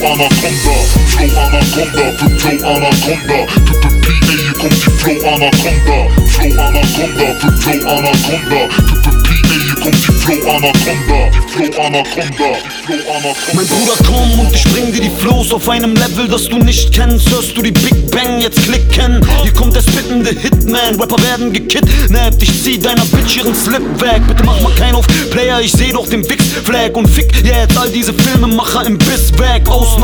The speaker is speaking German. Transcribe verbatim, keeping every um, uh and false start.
Anaconda, Flow Anaconda, Flow Anaconda, P P P, hier kommt die Flow Anaconda, Flow Anaconda, Flow Anaconda, P P P, hier kommt die Flow Anaconda, die Flow Anaconda, die Flow Anaconda. Mein Bruder, komm und ich bring dir die Flows auf einem Level, das du nicht kennst. Hörst du die Big Bang, jetzt klicken. Hier kommt der spittende Hitman, Rapper werden gekidnappt. Ich zieh deiner Bitch ihren Slip weg. Bitte mach mal keinen auf Player, ich seh doch den Wix-Flag. Und fick jetzt all diese Filmemacher im Biss weg. Aus